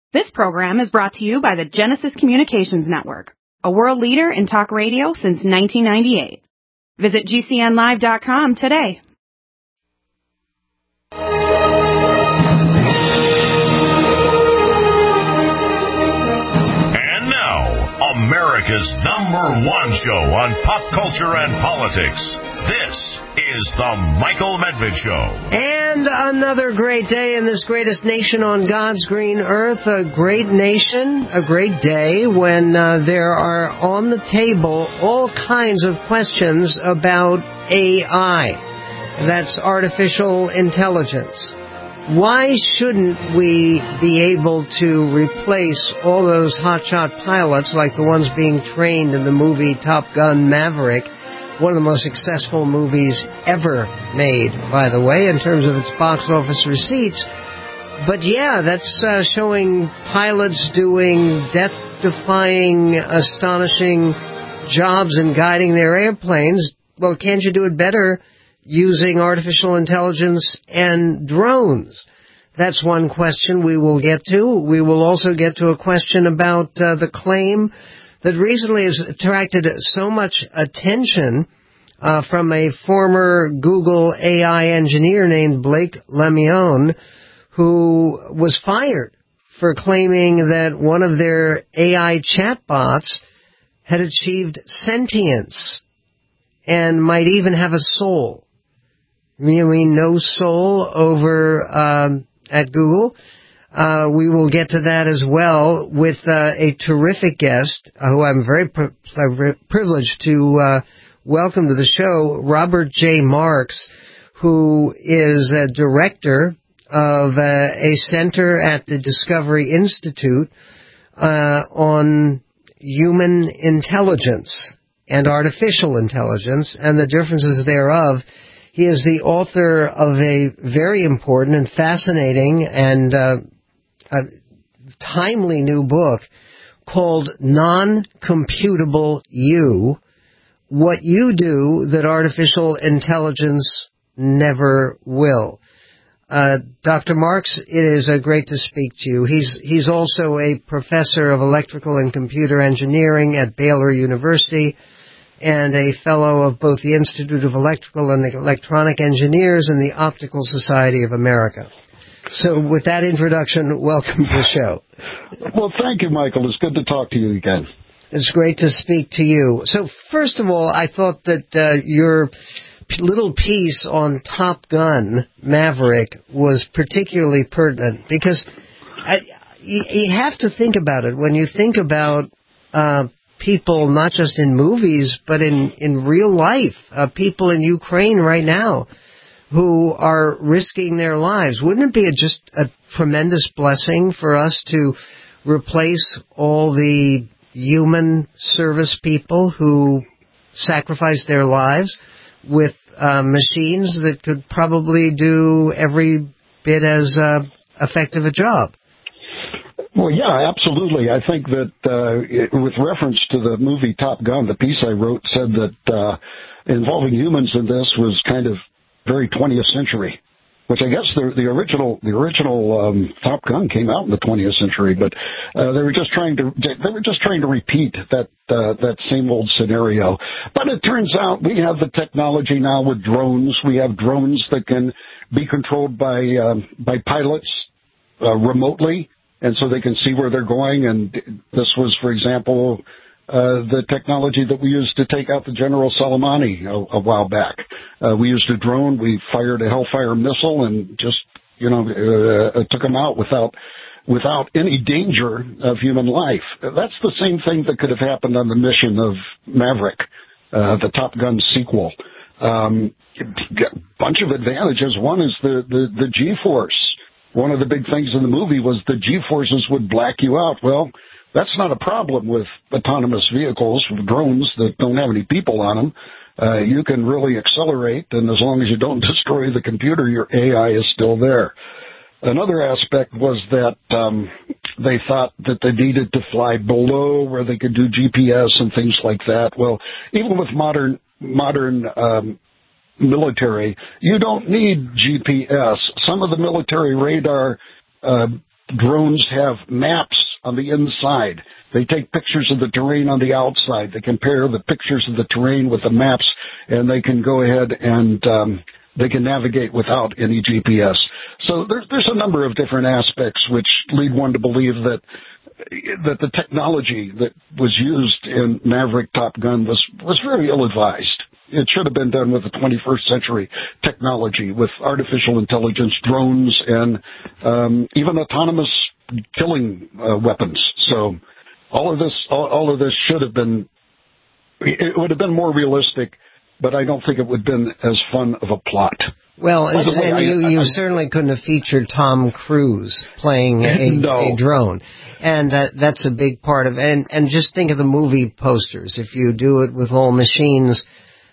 This program is brought to you by the Genesis Communications Network, a world leader in talk radio since 1998. Visit GCNlive.com today. And now, America's #1 show on pop culture and politics. This is The Michael Medved Show. And another great day in this greatest nation on God's green earth. A great nation, a great day when there are on the table all kinds of questions about AI. That's artificial intelligence. Why shouldn't we be able to replace all those hotshot pilots like the ones being trained in the movie Top Gun Maverick? One of the most successful movies ever made, by the way, in terms of its box office receipts. But yeah, that's showing pilots doing death-defying, astonishing jobs in guiding their airplanes. Well, can't you do it better using artificial intelligence and drones? That's one question we will get to. We will also get to a question about the claim that recently has attracted so much attention from a former Google AI engineer named Blake Lemoine, who was fired for claiming that one of their AI chatbots had achieved sentience and might even have a soul. You mean no soul over at Google? We will get to that as well with a terrific guest who I'm very privileged to welcome to the show, Robert J. Marks, who is a director of a center at the Discovery Institute on human intelligence and artificial intelligence and the differences thereof. He is the author of a very important and fascinating and a timely new book called Non-Computable You, What You Do That Artificial Intelligence Never Will. Dr. Marks, it is great to speak to you. He's also a professor of electrical and computer engineering at Baylor University and a fellow of both the Institute of Electrical and Electronic Engineers and the Optical Society of America. So with that introduction, welcome to the show. Well, thank you, Michael. It's good to talk to you again. It's great to speak to you. So first of all, I thought that your little piece on Top Gun Maverick was particularly pertinent because you have to think about it. When you think about people, not just in movies, but in real life, people in Ukraine right now, who are risking their lives. Wouldn't it be just a tremendous blessing for us to replace all the human service people who sacrifice their lives with machines that could probably do every bit as effective a job? Well, yeah, absolutely. I think that with reference to the movie Top Gun, the piece I wrote said that involving humans in this was kind of very 20th century, which I guess the original Top Gun came out in the 20th century, but they were just trying to repeat that same old scenario. But it turns out we have the technology now with drones. We have drones that can be controlled by pilots remotely, and so they can see where they're going. And this was, for example, the technology that we used to take out the General Soleimani a while back. We used a drone. We fired a Hellfire missile and just, took him out without any danger of human life. That's the same thing that could have happened on the mission of Maverick, the Top Gun sequel. Bunch of advantages. One is the G-force. One of the big things in the movie was the G-forces would black you out. Well, that's not a problem with autonomous vehicles, drones that don't have any people on them. You can really accelerate, and as long as you don't destroy the computer, your AI is still there. Another aspect was that they thought that they needed to fly below where they could do GPS and things like that. Well, even with modern military, you don't need GPS. Some of the military radar drones have maps on the inside. They take pictures of the terrain on the outside. They compare the pictures of the terrain with the maps, and they can go ahead and they can navigate without any GPS. So there's a number of different aspects which lead one to believe that the technology that was used in Maverick Top Gun was very ill-advised. It should have been done with the 21st century technology, with artificial intelligence, drones, and even autonomous killing weapons. So all of this should have been. It would have been more realistic, but I don't think it would have been as fun of a plot. Well, and you certainly couldn't have featured Tom Cruise playing a drone. And that's a big part of it. And just think of the movie posters. If you do it with all machines,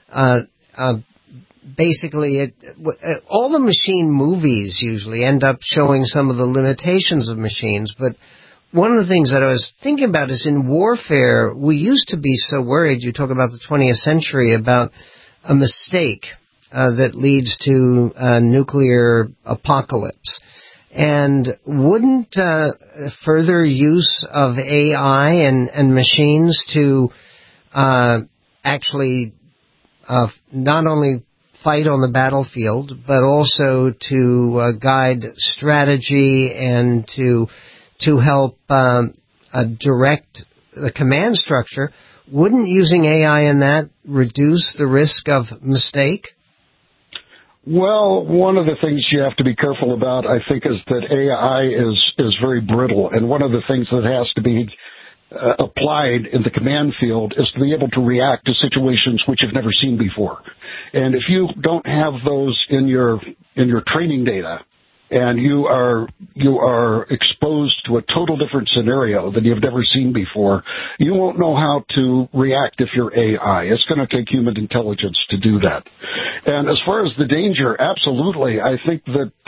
basically all the machine movies usually end up showing some of the limitations of machines. But one of the things that I was thinking about is in warfare, we used to be so worried, you talk about the 20th century, about a mistake that leads to nuclear apocalypse. And wouldn't further use of AI and machines to actually not only fight on the battlefield, but also to guide strategy and to help direct the command structure, wouldn't using AI in that reduce the risk of mistake? Well, one of the things you have to be careful about, I think, is that AI is very brittle, and one of the things that has to be applied in the command field is to be able to react to situations which you've never seen before. And if you don't have those in your training data, and you are exposed to a total different scenario that you've never seen before, you won't know how to react if you're AI. It's going to take human intelligence to do that. And as far as the danger, absolutely, I think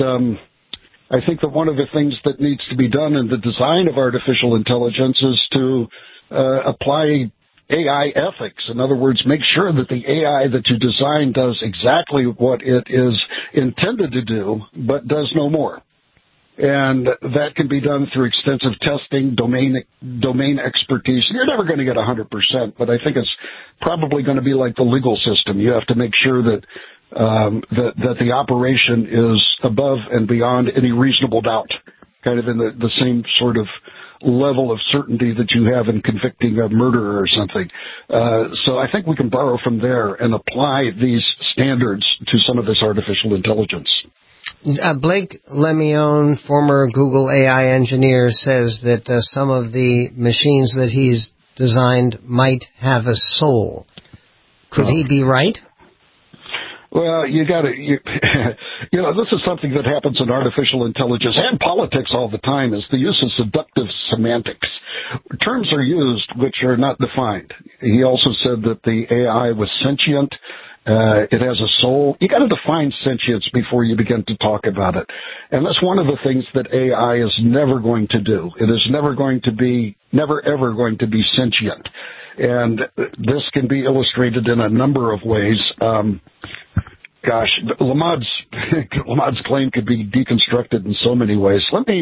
that one of the things that needs to be done in the design of artificial intelligence is to apply AI ethics. In other words, make sure that the AI that you design does exactly what it is intended to do, but does no more. And that can be done through extensive testing, domain expertise. You're never going to get 100%, but I think it's probably going to be like the legal system. You have to make sure that that the operation is above and beyond any reasonable doubt, kind of in the same sort of level of certainty that you have in convicting a murderer or something. So I think we can borrow from there and apply these standards to some of this artificial intelligence. Blake Lemoine, former Google AI engineer, says that some of the machines that he's designed might have a soul. Could he be right? Well, this is something that happens in artificial intelligence and politics all the time, is the use of seductive semantics. Terms are used which are not defined. He also said that the AI was sentient. It has a soul. You got to define sentience before you begin to talk about it. And that's one of the things that AI is never going to do. It is never ever going to be sentient. And this can be illustrated in a number of ways. Lamad's claim could be deconstructed in so many ways. Let me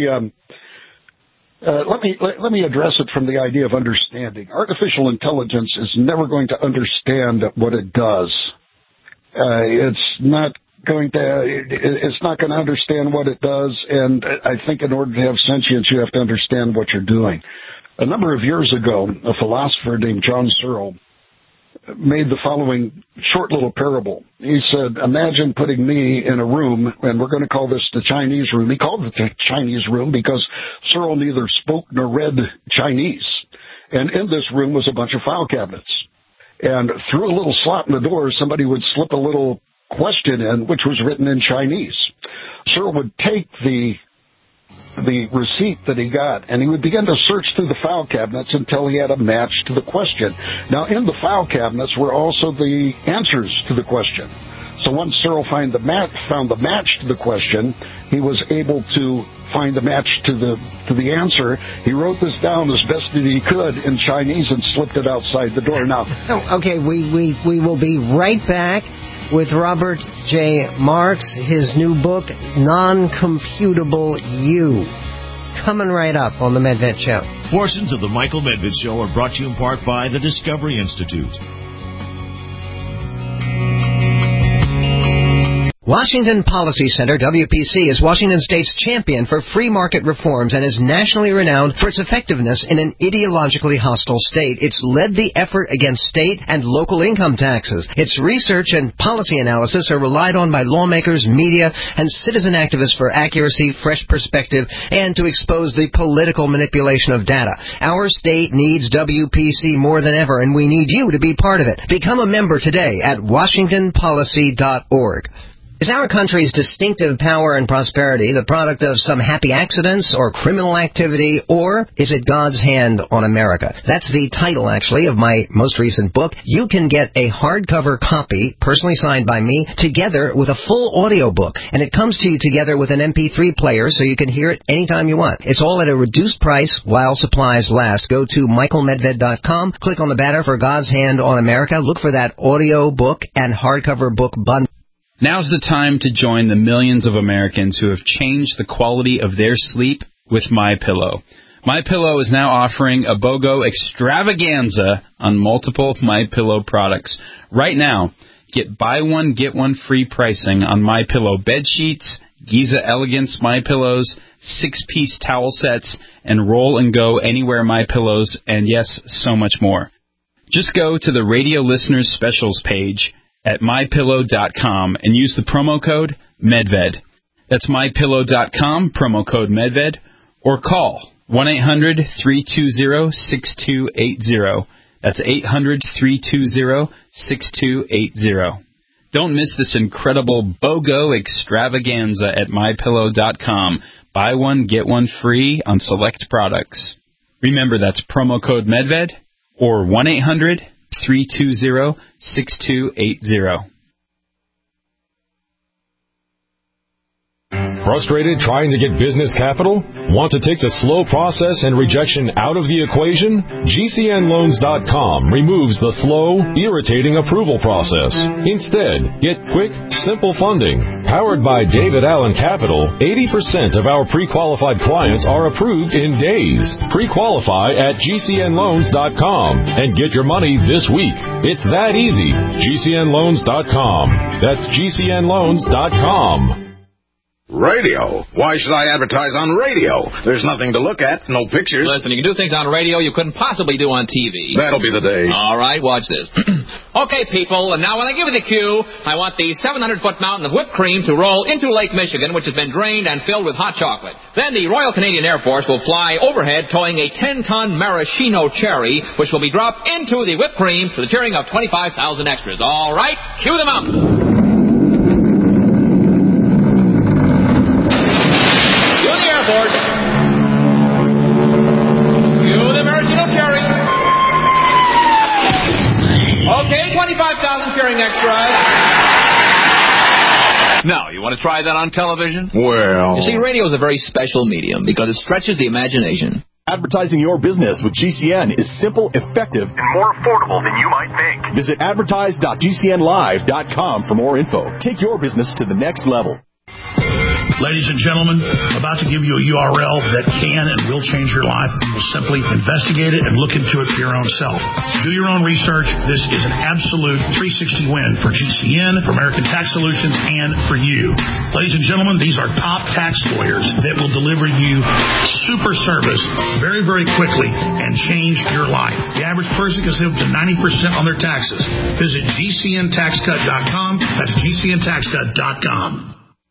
address it from the idea of understanding. Artificial intelligence is never going to understand what it does. It's not going to understand what it does, and I think in order to have sentience, you have to understand what you're doing. A number of years ago, a philosopher named John Searle made the following short little parable. He said, imagine putting me in a room, and we're going to call this the Chinese room. He called it the Chinese room because Searle neither spoke nor read Chinese. And in this room was a bunch of file cabinets. And through a little slot in the door, somebody would slip a little question in, which was written in Chinese. Searle would take the receipt that he got, and he would begin to search through the file cabinets until he had a match to the question. Now, in the file cabinets were also the answers to the question. So once Searle found the match to the question, he was able to find the match to the answer. He wrote this down as best that he could in Chinese and slipped it outside the door. Now, okay, we will be right back with Robert J. Marks, his new book, Non-Computable You. coming right up on The Medved Show. Portions of The Michael Medved Show are brought to you in part by the Discovery Institute. Washington Policy Center, WPC, is Washington State's champion for free market reforms and is nationally renowned for its effectiveness in an ideologically hostile state. It's led the effort against state and local income taxes. Its research and policy analysis are relied on by lawmakers, media, and citizen activists for accuracy, fresh perspective, and to expose the political manipulation of data. Our state needs WPC more than ever, and we need you to be part of it. Become a member today at WashingtonPolicy.org. Is our country's distinctive power and prosperity the product of some happy accidents or criminal activity, or is it God's hand on America? That's the title, actually, of my most recent book. You can get a hardcover copy, personally signed by me, together with a full audio book, and it comes to you together with an MP3 player so you can hear it anytime you want. It's all at a reduced price while supplies last. Go to michaelmedved.com, click on the banner for God's Hand on America, look for that audio book and hardcover book bundle. Now's the time to join the millions of Americans who have changed the quality of their sleep with MyPillow. MyPillow is now offering a BOGO extravaganza on multiple MyPillow products. Right now, get buy one, get one free pricing on MyPillow bed sheets, Giza Elegance MyPillows, 6-piece towel sets, and Roll and Go Anywhere MyPillows, and yes, so much more. Just go to the Radio Listeners Specials page at MyPillow.com and use the promo code MEDVED. That's MyPillow.com, promo code MEDVED, or call 1-800-320-6280. That's 800-320-6280. Don't miss this incredible BOGO extravaganza at MyPillow.com. Buy one, get one free on select products. Remember, that's promo code MEDVED or 1-800-320-6280. Frustrated trying to get business capital? Want to take the slow process and rejection out of the equation? GCNLoans.com removes the slow, irritating approval process. Instead, get quick, simple funding. Powered by David Allen Capital, 80% of our pre-qualified clients are approved in days. Pre-qualify at GCNLoans.com and get your money this week. It's that easy. GCNLoans.com. That's GCNLoans.com. Radio? Why should I advertise on radio? There's nothing to look at, no pictures. Listen, you can do things on radio you couldn't possibly do on TV. That'll be the day. All right, watch this. Okay, people, and now when I give you the cue, I want the 700-foot mountain of whipped cream to roll into Lake Michigan, which has been drained and filled with hot chocolate. Then the Royal Canadian Air Force will fly overhead towing a 10-ton maraschino cherry, which will be dropped into the whipped cream to the cheering of 25,000 extras. All right, cue the mountain. Okay, 25,000 cheering extras. Now, you want to try that on television? Well... You see, radio is a very special medium because it stretches the imagination. Advertising your business with GCN is simple, effective, and more affordable than you might think. Visit advertise.gcnlive.com for more info. Take your business to the next level. Ladies and gentlemen, I'm about to give you a URL that can and will change your life. You will simply investigate it and look into it for your own self. Do your own research. This is an absolute 360 win for GCN, for American Tax Solutions, and for you. Ladies and gentlemen, these are top tax lawyers that will deliver you super service very, very quickly and change your life. The average person can save up to 90% on their taxes. Visit GCNTaxCut.com. That's GCNTaxCut.com.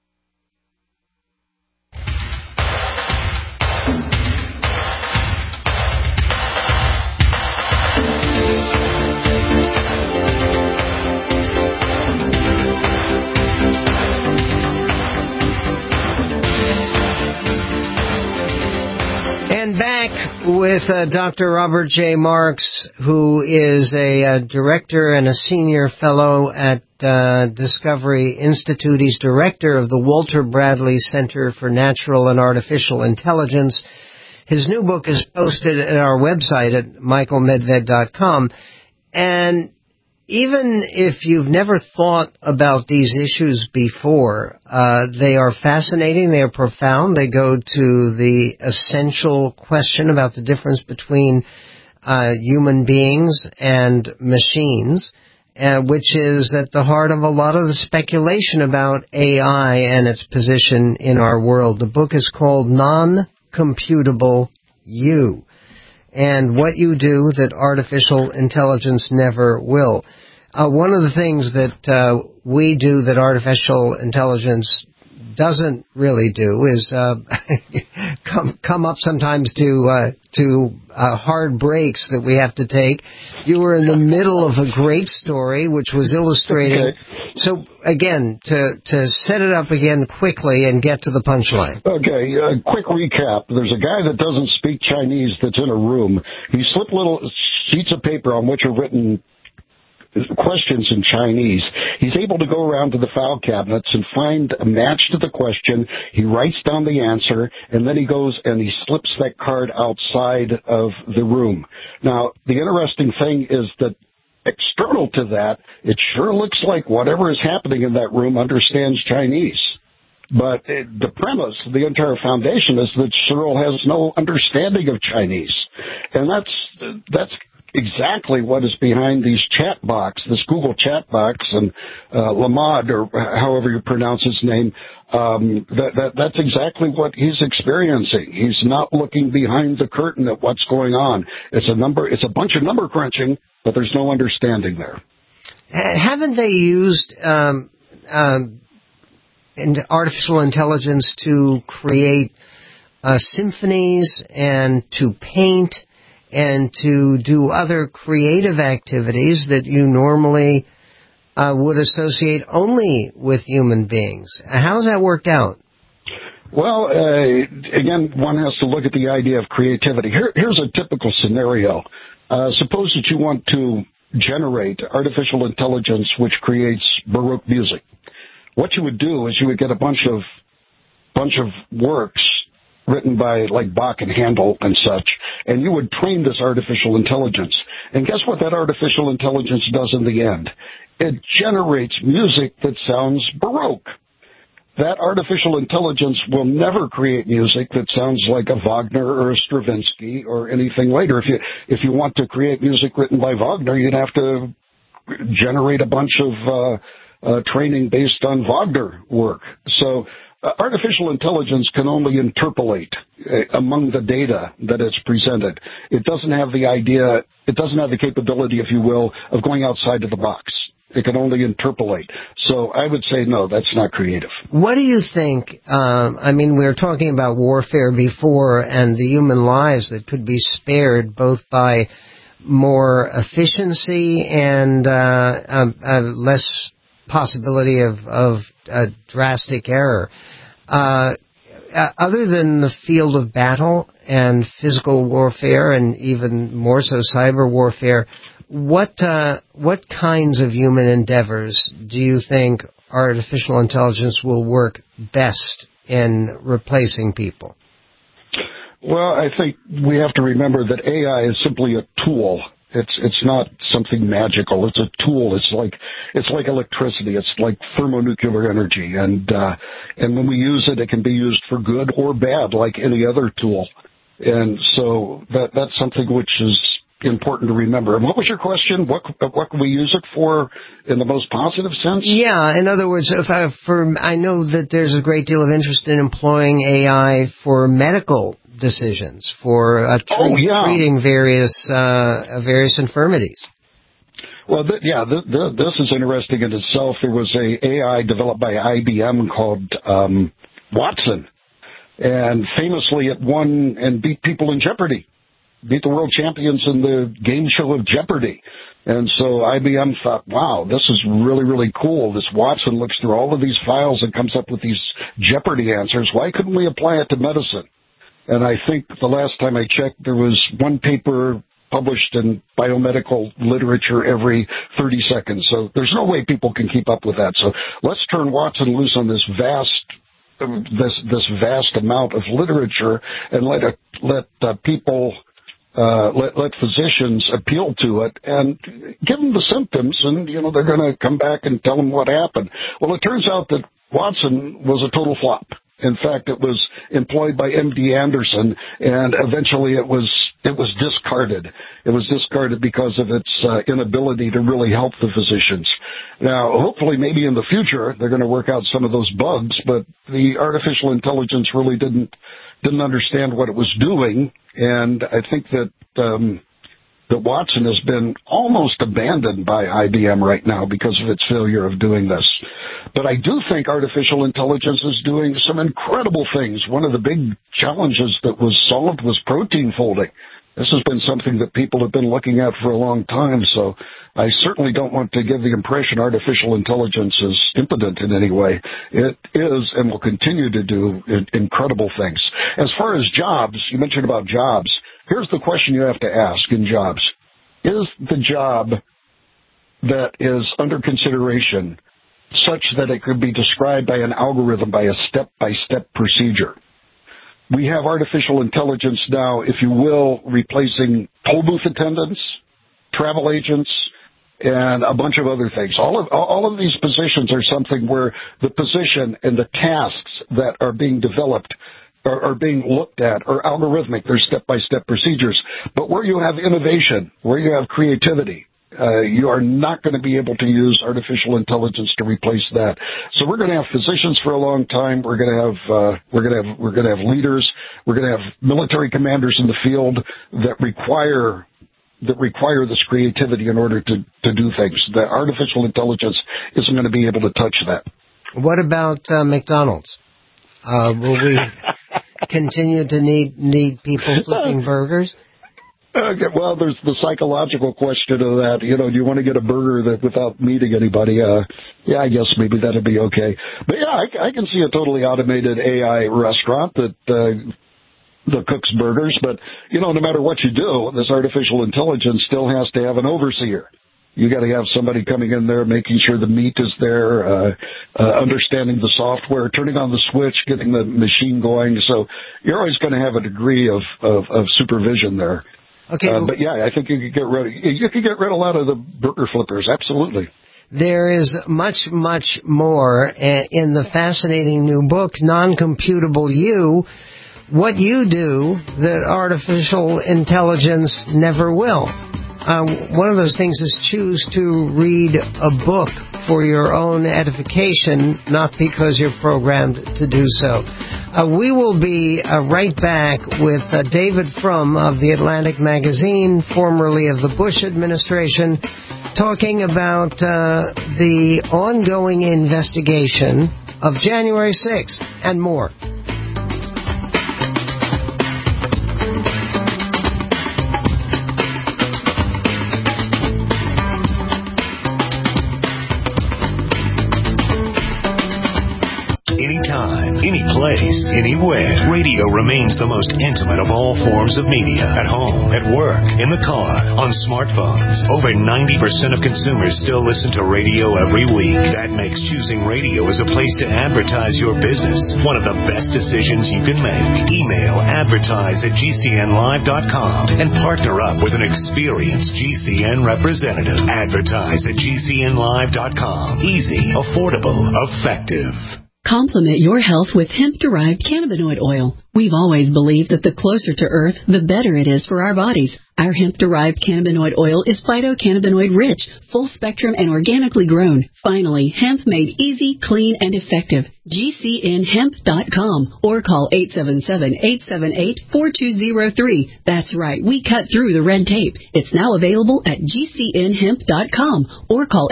Back with Dr. Robert J. Marks, who is a director and a senior fellow at Discovery Institute. He's director of the Walter Bradley Center for Natural and Artificial Intelligence. His new book is posted at our website at michaelmedved.com. And even if you've never thought about these issues before, they are fascinating, they are profound, they go to the essential question about the difference between human beings and machines, which is at the heart of a lot of the speculation about AI and its position in our world. The book is called Non-Computable You, and what you do that artificial intelligence never will. One of the things that we do that artificial intelligence doesn't really do is come up sometimes to hard breaks that we have to take. You were in the middle of a great story, which was illustrating. Okay. So again, to set it up again quickly and get to the punchline. Okay, quick recap. There's a guy that doesn't speak Chinese that's in a room. He slipped little sheets of paper on which are written questions in Chinese. He's able to go around to the file cabinets and find a match to the question. He writes down the answer, and then he goes and he slips that card outside of the room. Now, the interesting thing is that external to that, it sure looks like whatever is happening in that room understands Chinese. But the premise, the entire foundation, is that Cyril has no understanding of Chinese. And that's exactly what is behind these chat box, this Google chat box, and Lamad, or however you pronounce his name, that's exactly what he's experiencing. He's not looking behind the curtain at what's going on. It's a bunch of number crunching, but there's no understanding there. Haven't they used artificial intelligence to create symphonies and to paint and to do other creative activities that you normally would associate only with human beings? How's that worked out? Well, again, one has to look at the idea of creativity. Here's a typical scenario. Suppose that you want to generate artificial intelligence which creates Baroque music. What you would do is you would get a bunch of works written by like Bach and Handel and such, and you would train this artificial intelligence. And guess what that artificial intelligence does in the end? It generates music that sounds Baroque. That artificial intelligence will never create music that sounds like a Wagner or a Stravinsky or anything later. If you want to create music written by Wagner, you'd have to generate a bunch of training based on Wagner work. So artificial intelligence can only interpolate among the data that is presented. It doesn't have the capability, if you will, of going outside of the box. It can only interpolate. So I would say, no, that's not creative. What do you think? We were talking about warfare before and the human lives that could be spared both by more efficiency and less possibility of drastic error. Other than the field of battle and physical warfare and even more so cyber warfare, what kinds of human endeavors do you think artificial intelligence will work best in replacing people? Well, I think we have to remember that AI is simply a tool. It's not something magical. It's a tool. It's like electricity. It's like thermonuclear energy. And when we use it, it can be used for good or bad, like any other tool. And so that's something which is important to remember. And what was your question? What can we use it for in the most positive sense? Yeah, in other words, I know that there's a great deal of interest in employing AI for medical decisions, for treating various infirmities. Well, this is interesting in itself. There was a AI developed by IBM called Watson, and famously it won and beat people in Jeopardy. Beat the world champions in the game show of Jeopardy. And so IBM thought, wow, this is really, really cool. This Watson looks through all of these files and comes up with these Jeopardy answers. Why couldn't we apply it to medicine? And I think the last time I checked, there was one paper published in biomedical literature every 30 seconds. So there's no way people can keep up with that. So let's turn Watson loose on this vast amount of literature and let people let physicians appeal to it and give them the symptoms, and, they're going to come back and tell them what happened. Well, it turns out that Watson was a total flop. In fact, it was employed by MD Anderson, and eventually it was discarded. It was discarded because of its inability to really help the physicians. Now, hopefully, maybe in the future, they're going to work out some of those bugs, but the artificial intelligence really didn't understand what it was doing, and I think that Watson has been almost abandoned by IBM right now because of its failure of doing this. But I do think artificial intelligence is doing some incredible things. One of the big challenges that was solved was protein folding. This has been something that people have been looking at for a long time, so I certainly don't want to give the impression artificial intelligence is impotent in any way. It is and will continue to do incredible things. As far as jobs, you mentioned about jobs. Here's the question you have to ask in jobs. Is the job that is under consideration such that it could be described by an algorithm, by a step-by-step procedure? We have artificial intelligence now, if you will, replacing toll booth attendants, travel agents, and a bunch of other things. All of these positions are something where the position and the tasks that are being developed are being looked at are algorithmic. They're step-by-step procedures. But where you have innovation, where you have creativity, you are not going to be able to use artificial intelligence to replace that. So we're going to have physicians for a long time. We're going to have leaders. We're going to have military commanders in the field that require this creativity in order to do things. The artificial intelligence isn't going to be able to touch that. What about McDonald's? Will we continue to need people flipping burgers? Okay, well, there's the psychological question of that. Do you want to get a burger without meeting anybody? Yeah, I guess maybe that'd be okay. But yeah, I can see a totally automated AI restaurant that cooks burgers. But, no matter what you do, this artificial intelligence still has to have an overseer. You got to have somebody coming in there, making sure the meat is there, understanding the software, turning on the switch, getting the machine going. So you're always going to have a degree of supervision there. Okay, but yeah, I think you could get rid of a lot of the burger flippers. Absolutely. There is much, much more in the fascinating new book, Non-Computable You, what you do that artificial intelligence never will. One of those things is choose to read a book for your own edification, not because you're programmed to do so. We will be right back with David Frum of the Atlantic Magazine, formerly of the Bush administration, talking about the ongoing investigation of January 6th and more. Any place, anywhere. Radio remains the most intimate of all forms of media. At home, at work, in the car, on smartphones. Over 90% of consumers still listen to radio every week. That makes choosing radio as a place to advertise your business one of the best decisions you can make. Email advertise@gcnlive.com and partner up with an experienced GCN representative. Advertise@gcnlive.com. Easy, affordable, effective. Complement your health with hemp-derived cannabinoid oil. We've always believed that the closer to Earth, the better it is for our bodies. Our hemp-derived cannabinoid oil is phytocannabinoid-rich, full-spectrum, and organically grown. Finally, hemp made easy, clean, and effective. GCNhemp.com or call 877-878-4203. That's right, we cut through the red tape. It's now available at GCNhemp.com or call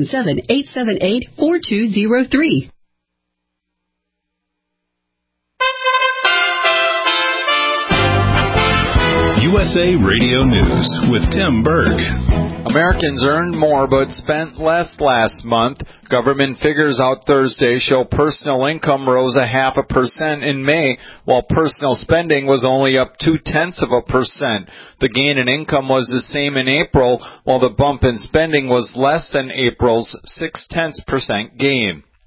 877-878-4203. USA Radio News with Tim Berg. Americans earned more but spent less last month. Government figures out Thursday show personal income rose 0.5% in May, while personal spending was only up 0.2%. The gain in income was the same in April, while the bump in spending was less than April's 0.6% gain.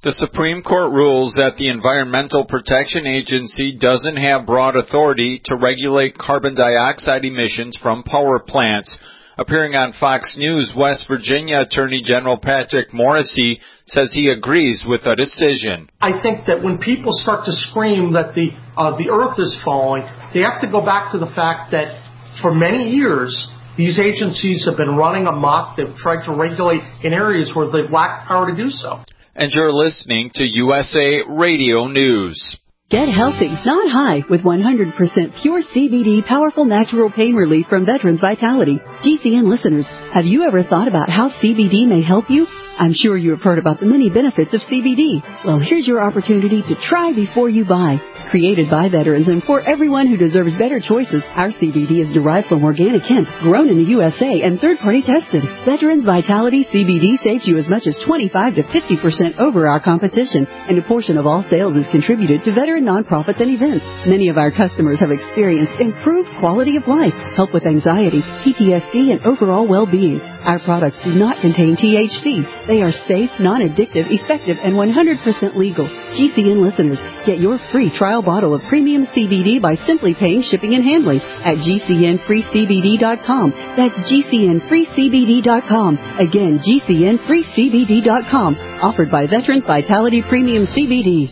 The Supreme Court rules that the Environmental Protection Agency doesn't have broad authority to regulate carbon dioxide emissions from power plants. Appearing on Fox News, West Virginia Attorney General Patrick Morrisey says he agrees with the decision. I think that when people start to scream that the earth is falling, they have to go back to the fact that for many years, these agencies have been running amok. They've tried to regulate in areas where they've lacked power to do so. And you're listening to USA Radio News. Get healthy, not high, with 100% pure CBD powerful natural pain relief from Veterans Vitality. GCN listeners, have you ever thought about how CBD may help you? I'm sure you have heard about the many benefits of CBD. Well, here's your opportunity to try before you buy. Created by veterans and for everyone who deserves better choices, our CBD is derived from organic hemp, grown in the USA and third-party tested. Veterans Vitality CBD saves you as much as 25 to 50% over our competition, and a portion of all sales is contributed to veteran nonprofits and events. Many of our customers have experienced improved quality of life, help with anxiety, PTSD, and overall well-being. Our products do not contain THC. They are safe, non-addictive, effective, and 100% legal. GCN listeners, get your free trial bottle of premium CBD by simply paying shipping and handling at GCNFreeCBD.com. That's GCNFreeCBD.com. Again, GCNFreeCBD.com. Offered by Veterans Vitality Premium CBD.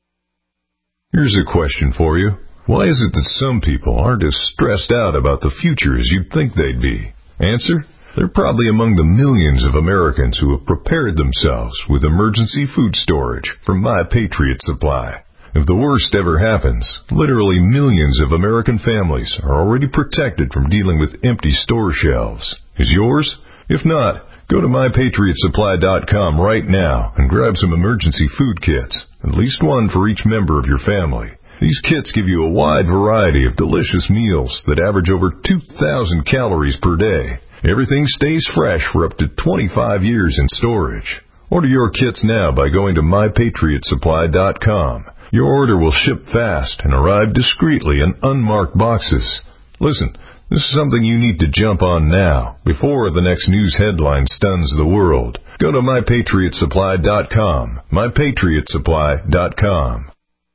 Here's a question for you. Why is it that some people aren't as stressed out about the future as you'd think they'd be? Answer? They're probably among the millions of Americans who have prepared themselves with emergency food storage from My Patriot Supply. If the worst ever happens, literally millions of American families are already protected from dealing with empty store shelves. Is yours? If not, go to MyPatriotSupply.com right now and grab some emergency food kits, at least one for each member of your family. These kits give you a wide variety of delicious meals that average over 2,000 calories per day. Everything stays fresh for up to 25 years in storage. Order your kits now by going to MyPatriotSupply.com. Your order will ship fast and arrive discreetly in unmarked boxes. Listen, this is something you need to jump on now, before the next news headline stuns the world. Go to MyPatriotSupply.com. MyPatriotSupply.com.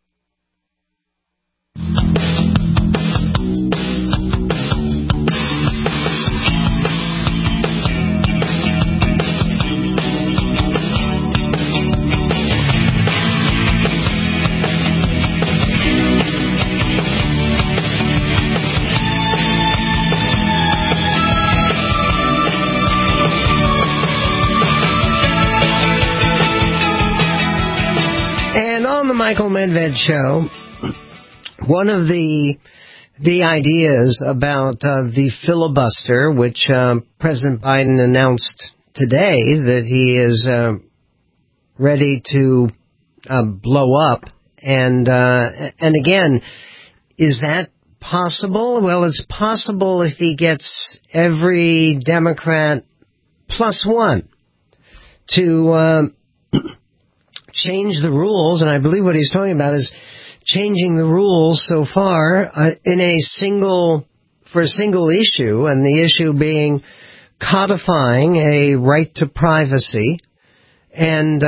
On the Michael Medved Show, one of the ideas about the filibuster, which President Biden announced today that he is ready to blow up, and again, is that possible? Well, it's possible if he gets every Democrat plus one to change the rules, and I believe what he's talking about is changing the rules so far for a single issue, and the issue being codifying a right to privacy, and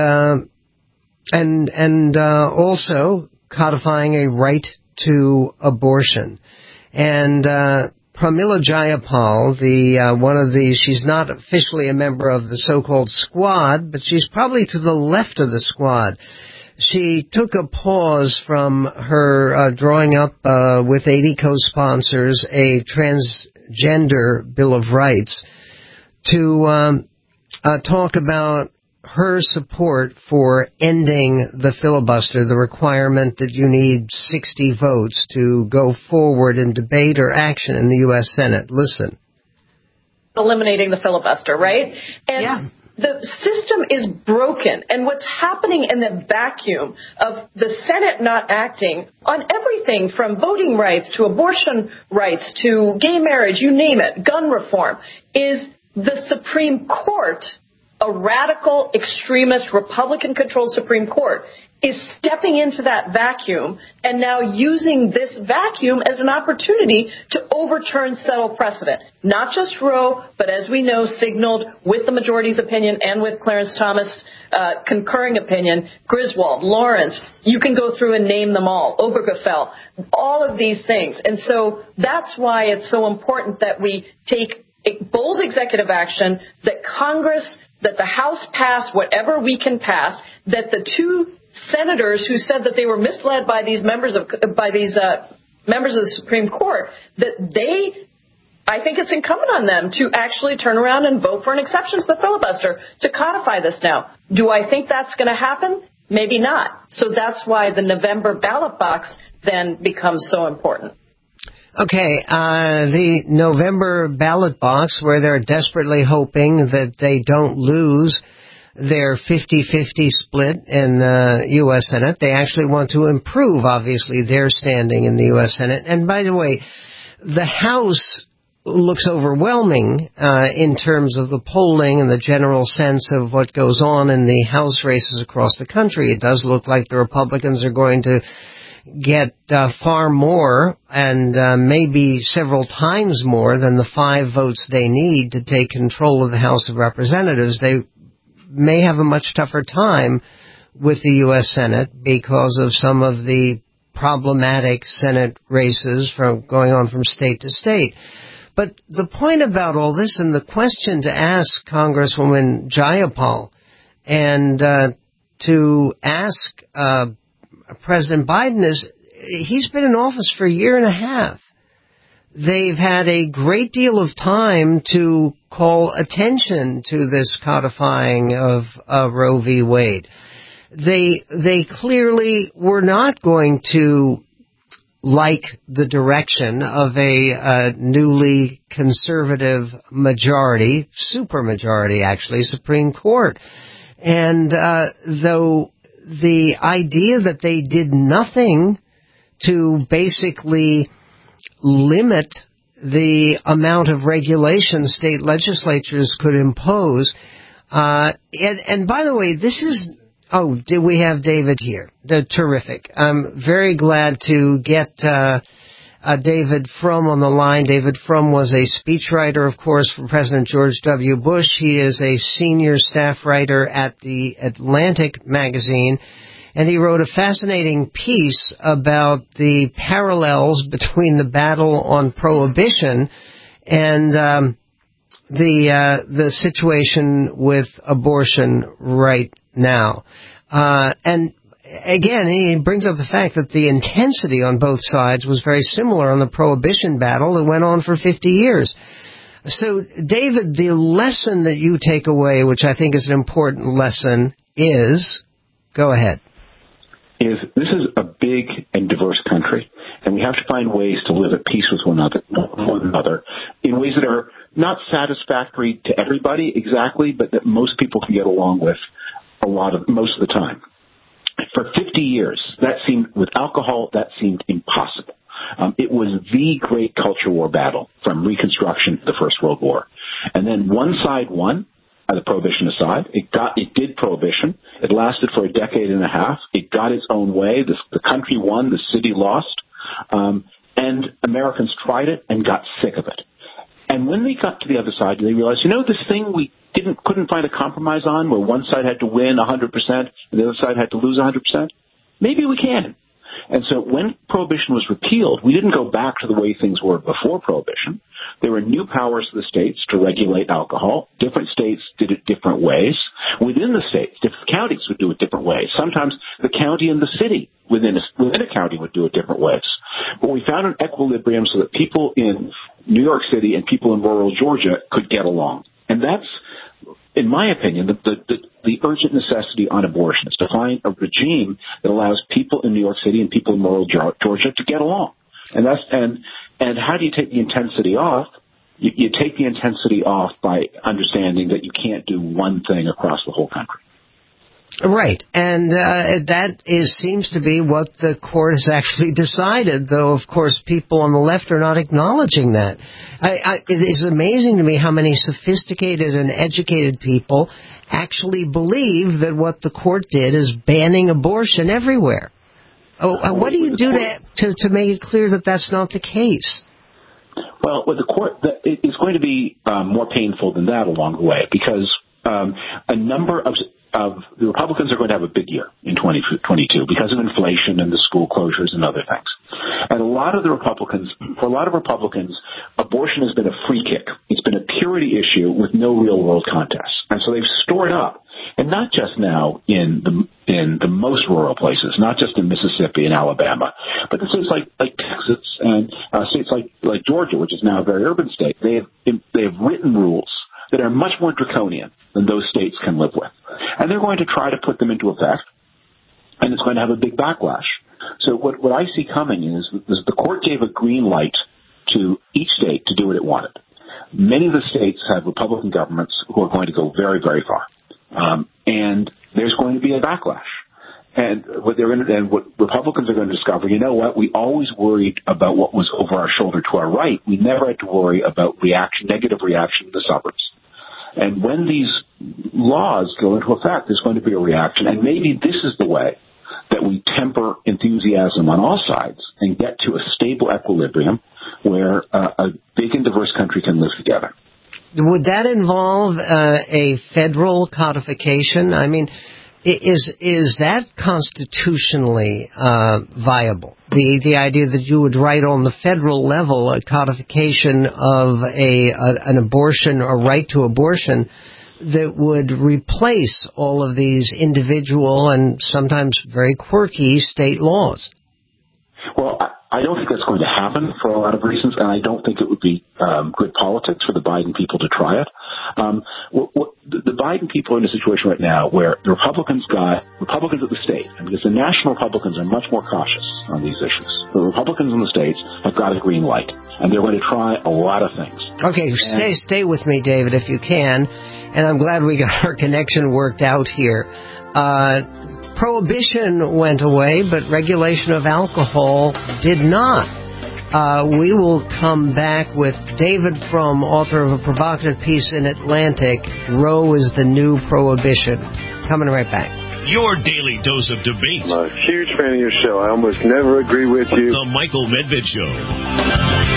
also codifying a right to abortion. And Pramila Jayapal, she's not officially a member of the so-called squad, but she's probably to the left of the squad. She took a pause from her drawing up with 80 co-sponsors a transgender Bill of Rights to talk about her support for ending the filibuster, the requirement that you need 60 votes to go forward in debate or action in the U.S. Senate. Listen. Eliminating the filibuster, right? And the system is broken. And what's happening in the vacuum of the Senate not acting on everything from voting rights to abortion rights to gay marriage, you name it, gun reform, is the Supreme Court a radical, extremist, Republican-controlled Supreme Court is stepping into that vacuum and now using this vacuum as an opportunity to overturn settled precedent. Not just Roe, but as we know, signaled with the majority's opinion and with Clarence Thomas' concurring opinion, Griswold, Lawrence, you can go through and name them all, Obergefell, all of these things. And so that's why it's so important that we take a bold executive action, that Congress, that the House pass whatever we can pass, that the two senators who said that they were misled by these members of the Supreme Court, that I think it's incumbent on them to actually turn around and vote for an exception to the filibuster to codify this now. Do I think that's going to happen? Maybe not. So that's why the November ballot box then becomes so important. Okay, the November ballot box, where they're desperately hoping that they don't lose their 50-50 split in the U.S. Senate. They actually want to improve, obviously, their standing in the U.S. Senate. And by the way, the House looks overwhelming in terms of the polling and the general sense of what goes on in the House races across the country. It does look like the Republicans are going to get far more and maybe several times more than the 5 votes they need to take control of the House of Representatives. They may have a much tougher time with the U.S. Senate because of some of the problematic Senate races from going on from state to state. But the point about all this and the question to ask Congresswoman Jayapal and to ask President Biden is, he's been in office for a year and a half. They've had a great deal of time to call attention to this codifying of Roe v. Wade. They clearly were not going to like the direction of a newly conservative majority, supermajority actually, Supreme Court. And though the idea that they did nothing to basically limit the amount of regulation state legislatures could impose. And by the way, this is... Oh, do we have David here? Terrific. I'm very glad to get David Frum on the line. David Frum was a speechwriter, of course, for President George W. Bush. He is a senior staff writer at the Atlantic magazine, and he wrote a fascinating piece about the parallels between the battle on prohibition and the situation with abortion right now. And again, he brings up the fact that the intensity on both sides was very similar on the prohibition battle that went on for 50 years. So, David, the lesson that you take away, which I think is an important lesson, is, go ahead. Is this is a big and diverse country, and we have to find ways to live at peace with one another in ways that are not satisfactory to everybody exactly, but that most people can get along with most of the time. For 50 years, with alcohol, that seemed impossible. It was the great culture war battle from Reconstruction to the First World War. And then one side won, the prohibition aside. It did prohibition. It lasted for a decade and a half. It got its own way. The country won. The city lost. And Americans tried it and got sick of it. And when they got to the other side, they realized, this thing we couldn't find a compromise on, where one side had to win 100% and the other side had to lose 100%. Maybe we can. And so when prohibition was repealed, we didn't go back to the way things were before prohibition. There were new powers to the states to regulate alcohol. Different states did it different ways. Within the states, different counties would do it different ways. Sometimes the county and the city within a county would do it different ways. But we found an equilibrium so that people in New York City and people in rural Georgia could get along. And that's, in my opinion, the urgent necessity on abortion is to find a regime that allows people in New York City and people in rural Georgia to get along. And how do you take the intensity off? You take the intensity off by understanding that you can't do one thing across the whole country. Right, and that seems to be what the court has actually decided, though, of course, people on the left are not acknowledging that. It's amazing to me how many sophisticated and educated people actually believe that what the court did is banning abortion everywhere. What do you do to make it clear that that's not the case? Well, with the court, it's going to be more painful than that along the way, because a number of the Republicans are going to have a big year in 2022 because of inflation and the school closures and other things. And for a lot of Republicans, abortion has been a free kick. It's been a purity issue with no real world contest. And so they've stored up, and not just now in the most rural places, not just in Mississippi and Alabama, but in states like Texas and states like Georgia, which is now a very urban state. They have written rules that are much more draconian than those states can live with. And they're going to try to put them into effect, and it's going to have a big backlash. So what I see coming is the court gave a green light to each state to do what it wanted. Many of the states have Republican governments who are going to go very, very far. And there's going to be a backlash. And what Republicans are going to discover, you know what, we always worried about what was over our shoulder to our right. We never had to worry about negative reaction in the suburbs. And when these laws go into effect, there's going to be a reaction. And maybe this is the way that we temper enthusiasm on all sides and get to a stable equilibrium where a big and diverse country can live together. Would that involve a federal codification? I mean, is that constitutionally viable? The idea that you would write on the federal level a codification of an abortion or right to abortion that would replace all of these individual and sometimes very quirky state laws? Well, I don't think that's going to happen for a lot of reasons, and I don't think it would be good politics for the Biden people to try it. The Biden people are in a situation right now where the Republicans at the state, and because the national Republicans are much more cautious on these issues, the Republicans in the states have got a green light, and they're going to try a lot of things. Okay, stay with me, David, if you can, and I'm glad we got our connection worked out here. Prohibition went away, but regulation of alcohol did not. We will come back with David Frum, author of a provocative piece in Atlantic, Roe is the New Prohibition. Coming right back. Your daily dose of debate. I'm a huge fan of your show. I almost never agree with you. The Michael Medved Show.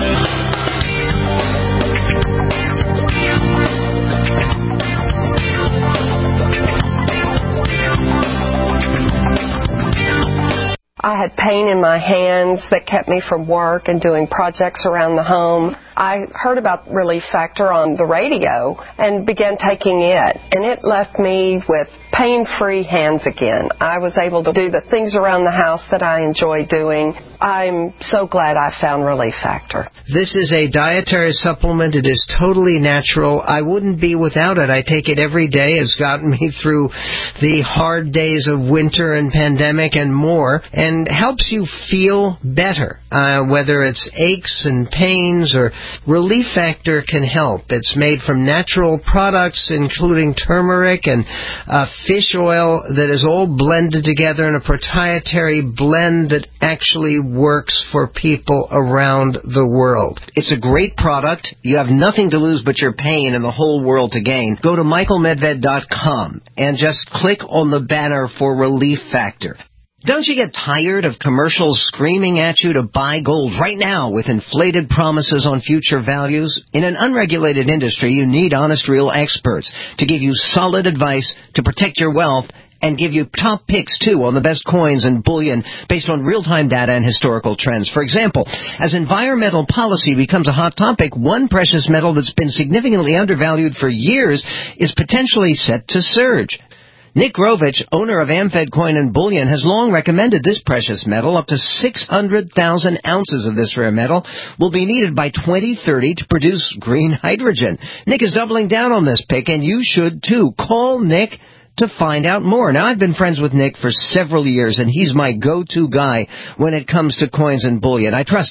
I had pain in my hands that kept me from work and doing projects around the home. I heard about Relief Factor on the radio and began taking it, and it left me with pain-free hands again. I was able to do the things around the house that I enjoy doing. I'm so glad I found Relief Factor. This is a dietary supplement. It is totally natural. I wouldn't be without it. I take it every day. It's gotten me through the hard days of winter and pandemic and more, and helps you feel better, whether it's aches and pains or Relief Factor can help. It's made from natural products, including turmeric and fish oil that is all blended together in a proprietary blend that actually works for people around the world. It's a great product. You have nothing to lose but your pain and the whole world to gain. Go to michaelmedved.com and just click on the banner for Relief Factor. Don't you get tired of commercials screaming at you to buy gold right now with inflated promises on future values? In an unregulated industry, you need honest, real experts to give you solid advice to protect your wealth and give you top picks, too, on the best coins and bullion based on real-time data and historical trends. For example, as environmental policy becomes a hot topic, one precious metal that's been significantly undervalued for years is potentially set to surge. Nick Grovich, owner of Amfed Coin and Bullion, has long recommended this precious metal. Up to 600,000 ounces of this rare metal will be needed by 2030 to produce green hydrogen. Nick is doubling down on this pick, and you should too. Call Nick to find out more. Now, I've been friends with Nick for several years, and he's my go-to guy when it comes to coins and bullion. I trust him.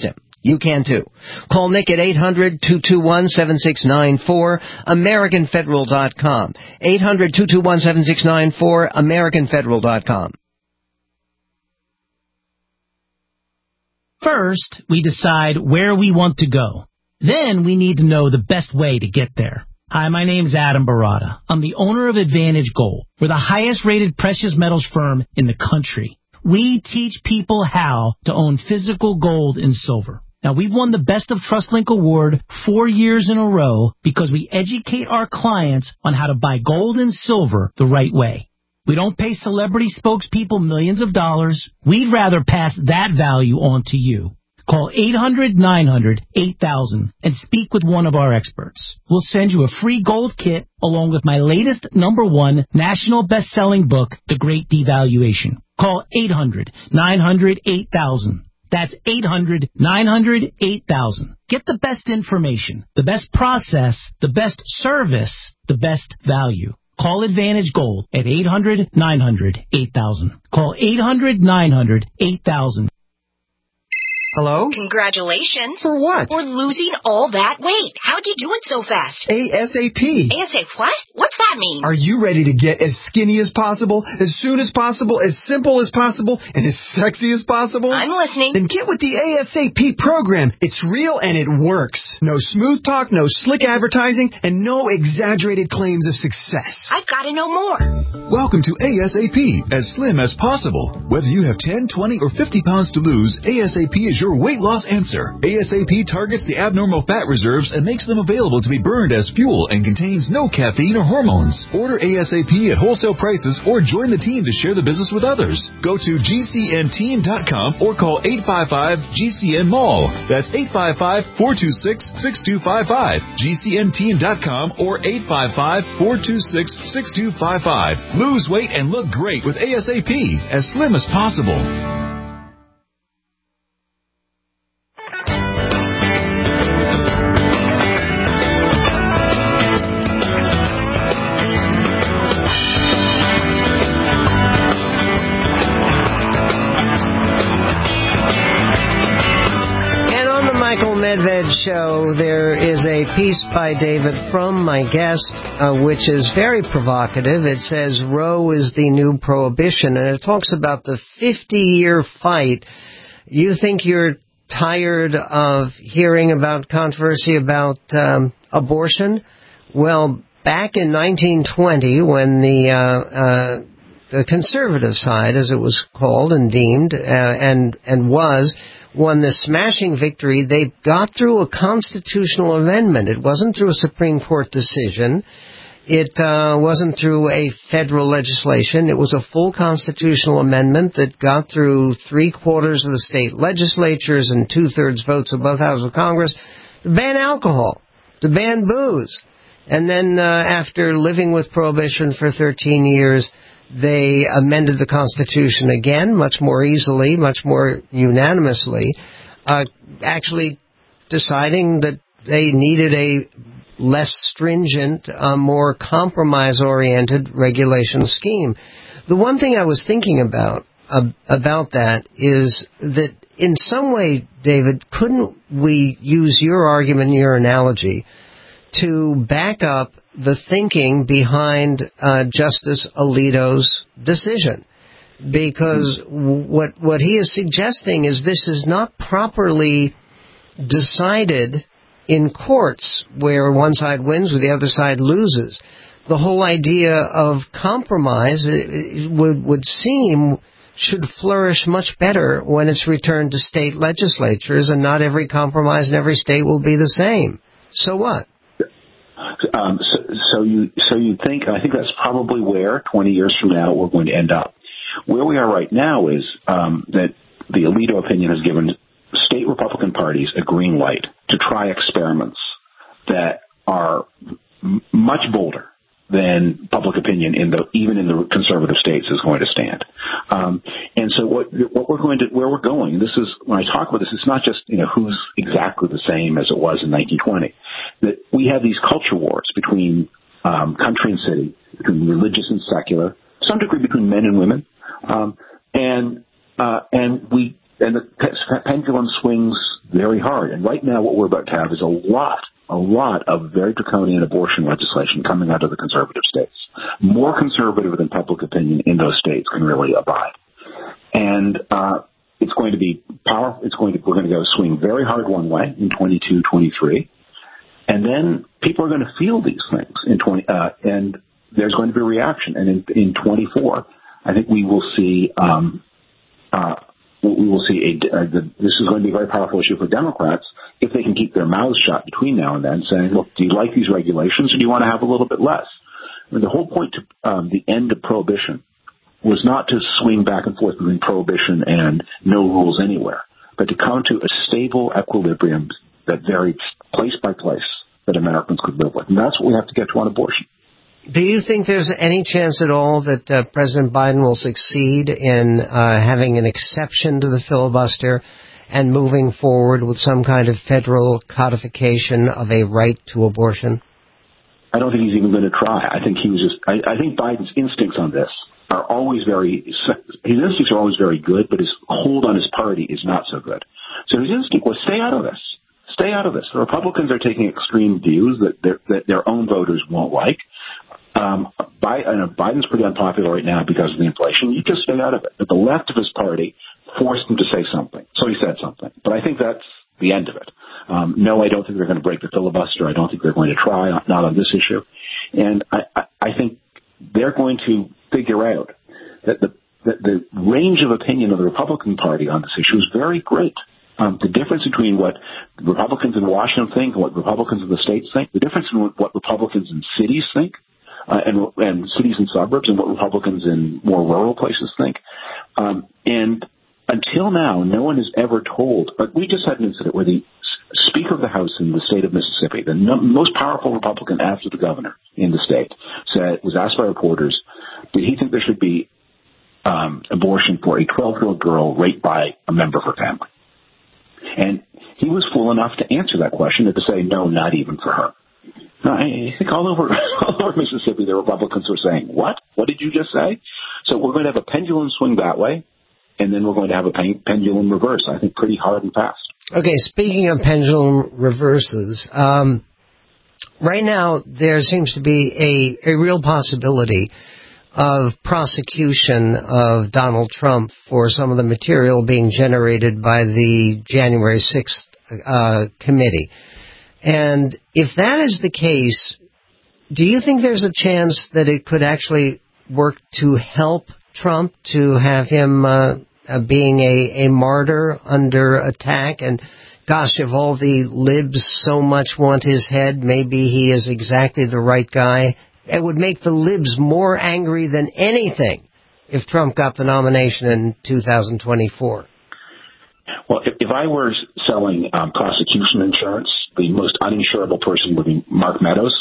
You can too. Call Nick at 800-221-7694, AmericanFederal.com. 800-221-7694, AmericanFederal.com. First, we decide where we want to go. Then we need to know the best way to get there. Hi, my name's Adam Barada. I'm the owner of Advantage Gold. We're the highest-rated precious metals firm in the country. We teach people how to own physical gold and silver. Now, we've won the Best of TrustLink Award 4 years in a row because we educate our clients on how to buy gold and silver the right way. We don't pay celebrity spokespeople millions of dollars. We'd rather pass that value on to you. Call 800-900-8000 and speak with one of our experts. We'll send you a free gold kit along with my latest #1 national best-selling book, The Great Devaluation. Call 800-900-8000. That's 800-900-8000. Get the best information, the best process, the best service, the best value. Call Advantage Gold at 800-900-8000. Call 800-900-8000. Hello? Congratulations. For what? For losing all that weight. How'd you do it so fast? ASAP. ASAP what? What's that mean? Are you ready to get as skinny as possible, as soon as possible, as simple as possible, and as sexy as possible? I'm listening. Then get with the ASAP program. It's real and it works. No smooth talk, no slick advertising, and no exaggerated claims of success. I've got to know more. Welcome to ASAP, as slim as possible. Whether you have 10, 20, or 50 pounds to lose, ASAP is your weight loss answer. ASAP targets the abnormal fat reserves and makes them available to be burned as fuel and contains no caffeine or hormones. Order ASAP at wholesale prices or join the team to share the business with others. Go to GCNteam.com or call 855-GCN-MALL. That's 855-426-6255. GCNteam.com or 855-426-6255. Lose weight and look great with ASAP, as slim as possible. Medved show, there is a piece by David from my guest, which is very provocative. It says Roe is the new prohibition, and it talks about the 50-year fight. You think you're tired of hearing about controversy about abortion? Well, back in 1920, when the conservative side, as it was called and deemed, won this smashing victory, they got through a constitutional amendment. It wasn't through a Supreme Court decision. It wasn't through a federal legislation. It was a full constitutional amendment that got through 3/4 of the state legislatures and 2/3 votes of both houses of Congress to ban alcohol, to ban booze. And then after living with prohibition for 13 years, they amended the Constitution again, much more easily, much more unanimously, actually deciding that they needed a less stringent, more compromise-oriented regulation scheme. The one thing I was thinking about that is that in some way, David, couldn't we use your argument, your analogy, to back up the thinking behind Justice Alito's decision? Because what he is suggesting is this is not properly decided in courts where one side wins or the other side loses. The whole idea of compromise would seem should flourish much better when it's returned to state legislatures, and not every compromise in every state will be the same. So what? So you think, I think that's probably where 20 years from now we're going to end up. Where we are right now is that the Alito opinion has given state Republican parties a green light to try experiments that are much bolder than public opinion even in the conservative states is going to stand. And so where we're going, this is, when I talk about this, it's not just, who's exactly the same as it was in 1920. That we have these culture wars between country and city, between religious and secular, to some degree between men and women, and the pendulum swings very hard. And right now what we're about to have is a lot of very draconian abortion legislation coming out of the conservative states. More conservative than public opinion in those states can really abide. And it's going to be powerful. We're going to go swing very hard one way in 22, 23. And then people are going to feel these things and there's going to be a reaction. And in 24, I think we will see, this is going to be a very powerful issue for Democrats if they can keep their mouths shut between now and then, saying, look, do you like these regulations or do you want to have a little bit less? I mean, the whole point to the end of prohibition was not to swing back and forth between prohibition and no rules anywhere, but to come to a stable equilibrium that varied place by place that Americans could live with. And that's what we have to get to on abortion. Do you think there's any chance at all that President Biden will succeed in having an exception to the filibuster and moving forward with some kind of federal codification of a right to abortion? I don't think he's even going to try. I think I think Biden's instincts on this are always his instincts are always very good, but his hold on his party is not so good. So his instinct was stay out of this. Stay out of this. The Republicans are taking extreme views that their own voters won't like. Biden's pretty unpopular right now because of the inflation. You just stay out of it. But the left of his party forced him to say something. So he said something. But I think that's the end of it. No, I don't think they're going to break the filibuster. I don't think they're going to try, not on this issue. And I think they're going to figure out that the range of opinion of the Republican Party on this issue is very great. The difference between what Republicans in Washington think and what Republicans in the states think, the difference in what Republicans in cities think, and cities and suburbs, and what Republicans in more rural places think. And until now, no one has ever told, but we just had an incident where the Speaker of the House in the state of Mississippi, the most powerful Republican after the governor in the state, was asked by reporters, did he think there should be abortion for a 12-year-old girl raped by a member of her family? And he was fool enough to answer that question and to say, no, not even for her. Now, I think all over Mississippi, the Republicans were saying, what? What did you just say? So we're going to have a pendulum swing that way, and then we're going to have a pendulum reverse, I think, pretty hard and fast. Okay, speaking of pendulum reverses, right now there seems to be a real possibility of prosecution of Donald Trump for some of the material being generated by the January 6th committee. And if that is the case, do you think there's a chance that it could actually work to help Trump, to have him being a martyr under attack? And gosh, if all the libs so much want his head, maybe he is exactly the right guy. It would make the libs more angry than anything if Trump got the nomination in 2024. Well, if I were selling prosecution insurance, the most uninsurable person would be Mark Meadows.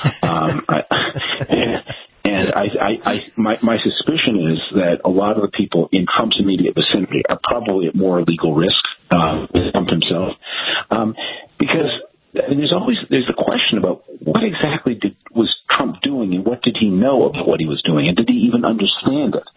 My suspicion is that a lot of the people in Trump's immediate vicinity are probably at more legal risk with Trump himself. Because there's a question about what exactly was Trump doing and what did he know about what he was doing and did he even understand it?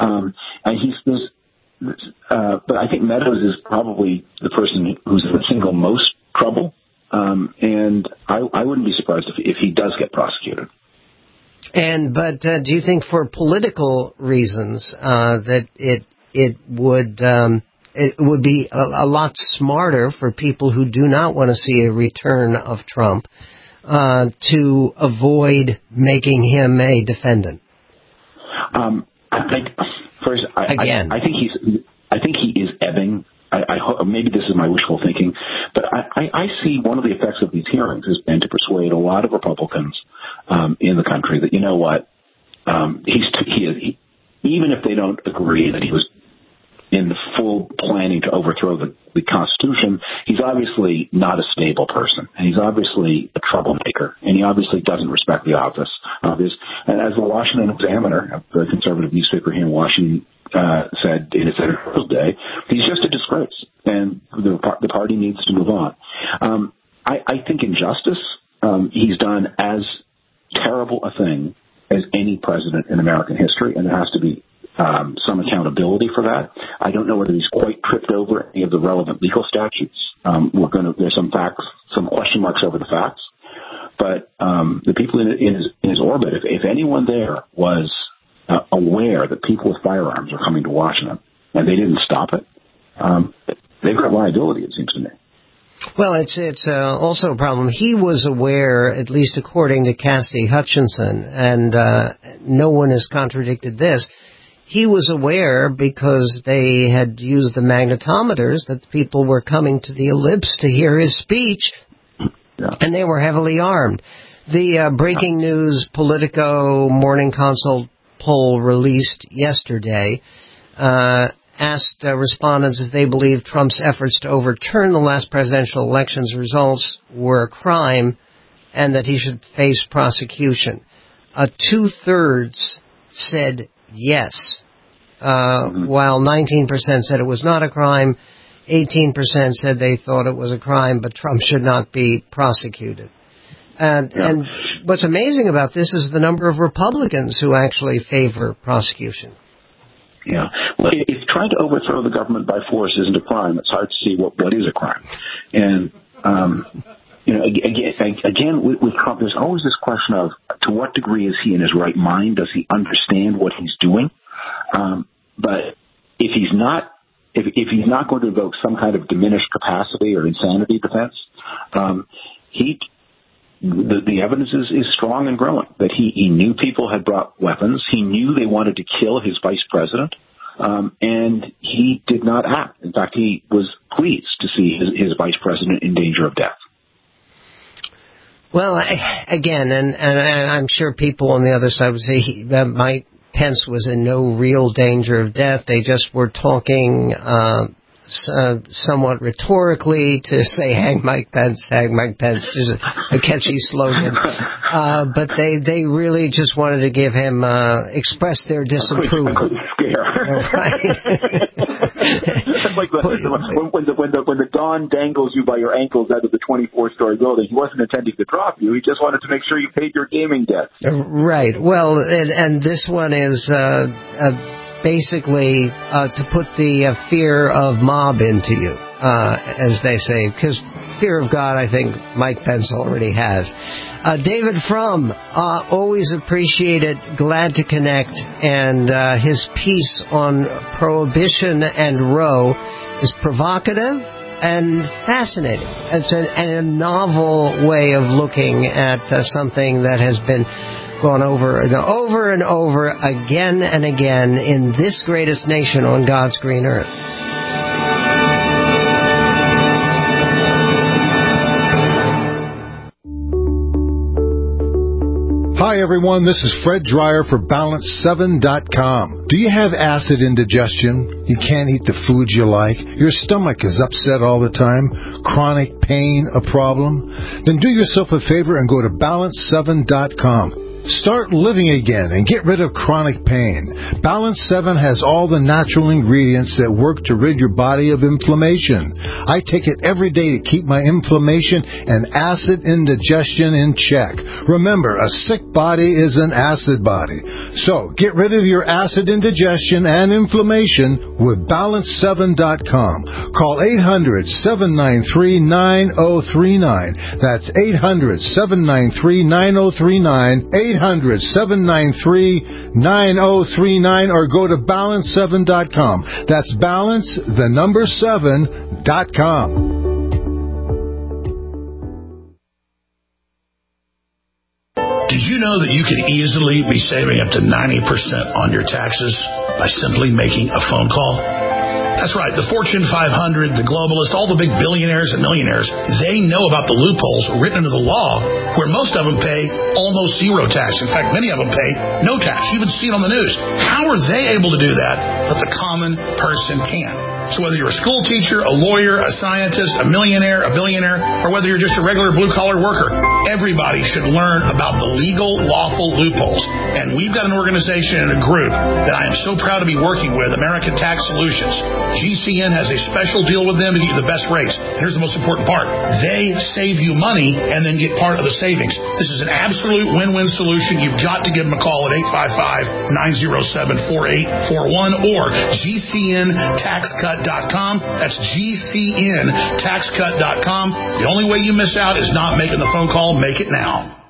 But I think Meadows is probably the person who's in the single most trouble. And I wouldn't be surprised if he does get prosecuted. But do you think for political reasons that it would be a lot smarter for people who do not want to see a return of Trump to avoid making him a defendant? I think he is ebbing. I hope, maybe this is my wishful thinking, but I see one of the effects of these hearings has been to persuade a lot of Republicans in the country that, you know what, even if they don't agree that he was in the full planning to overthrow the Constitution, he's obviously not a stable person, and he's obviously a troublemaker, and he obviously doesn't respect the office of his. And as the Washington Examiner, the conservative newspaper here in Washington, said in its editorial day, he's just a disgrace, and the party needs to move on. I think in justice, he's done as terrible a thing as any president in American history, and there has to be some accountability for that. I don't know whether he's quite tripped over any of the relevant legal statutes. There's some facts, some question marks over the facts. But the people in his orbit, if anyone there was aware that people with firearms are coming to Washington and they didn't stop it, they've got liability, it seems to me. Well, it's also a problem. He was aware, at least according to Cassidy Hutchinson, and no one has contradicted this. He was aware because they had used the magnetometers that people were coming to the ellipse to hear his speech, and they were heavily armed. The breaking news Politico Morning Consult poll released yesterday asked respondents if they believed Trump's efforts to overturn the last presidential election's results were a crime and that he should face prosecution. 2/3 said yes, while 19% said it was not a crime. 18% said they thought it was a crime, but Trump should not be prosecuted. And what's amazing about this is the number of Republicans who actually favor prosecution. Yeah. Well, if trying to overthrow the government by force isn't a crime, it's hard to see what is a crime. And, again, with Trump, there's always this question of to what degree is he in his right mind? Does he understand what he's doing? But if he's not going to evoke some kind of diminished capacity or insanity defense, the evidence is strong and growing that he knew people had brought weapons. He knew they wanted to kill his vice president, and he did not act. In fact, he was pleased to see his vice president in danger of death. Well, again, and I'm sure people on the other side would say that Mike Pence was in no real danger of death. They just were talking somewhat rhetorically to say hang Mike Pence, just a catchy slogan. But they really just wanted to give him, express their disapproval. Right. Like when the Don dangles you by your ankles out of the 24-story building, he wasn't intending to drop you. He just wanted to make sure you paid your gaming debts. Right. Well, and this one is basically to put the fear of mob into you, as they say, because fear of God, I think Mike Pence already has. David Frum, always appreciate it, glad to connect, and his piece on prohibition and Roe is provocative and fascinating. It's a novel way of looking at something that has been gone over and over again and again in this greatest nation on God's green earth. Hi everyone, this is Fred Dreyer for Balance7.com. Do you have acid indigestion? You can't eat the foods you like? Your stomach is upset all the time? Chronic pain a problem? Then do yourself a favor and go to Balance7.com. Start living again and get rid of chronic pain. Balance 7 has all the natural ingredients that work to rid your body of inflammation. I take it every day to keep my inflammation and acid indigestion in check. Remember, a sick body is an acid body. So, get rid of your acid indigestion and inflammation with Balance7.com. Call 800-793-9039. That's 800-793-9039. 800-793-9039 or go to Balance7.com. That's Balance7.com. Did you know that you could easily be saving up to 90% on your taxes by simply making a phone call? That's right. The Fortune 500, the globalists, all the big billionaires and millionaires, they know about the loopholes written into the law where most of them pay almost zero tax. In fact, many of them pay no tax. You even see it on the news. How are they able to do that, but the common person can? So whether you're a school teacher, a lawyer, a scientist, a millionaire, a billionaire, or whether you're just a regular blue-collar worker, everybody should learn about the legal, lawful loopholes. And we've got an organization and a group that I am so proud to be working with, American Tax Solutions. GCN has a special deal with them to get you the best rates. And here's the most important part. They save you money and then get part of the savings. This is an absolute win-win solution. You've got to give them a call at 855-907-4841 or GCNTaxCut.com. That's GCNTaxCut.com. The only way you miss out is not making the phone call. Make it now.